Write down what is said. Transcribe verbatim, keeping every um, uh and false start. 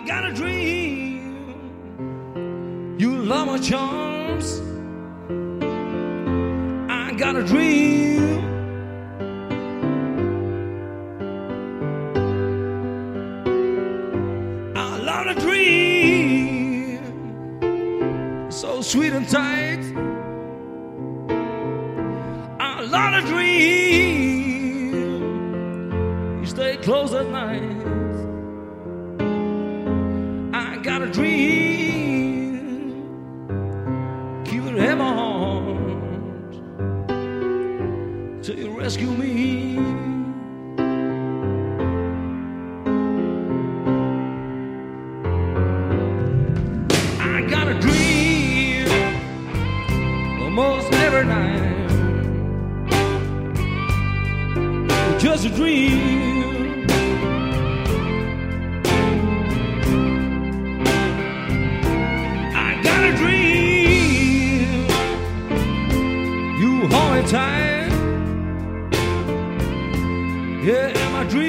got a dream. You love my charms. I got a dream. I love a dream. So sweet and tight. I love a dream. You stay close at night. I got a dream. Keep it in my heart till you rescue me. I got a dream almost every night. Just a dream. I got a dream. You hold me tight. Yeah, my dream.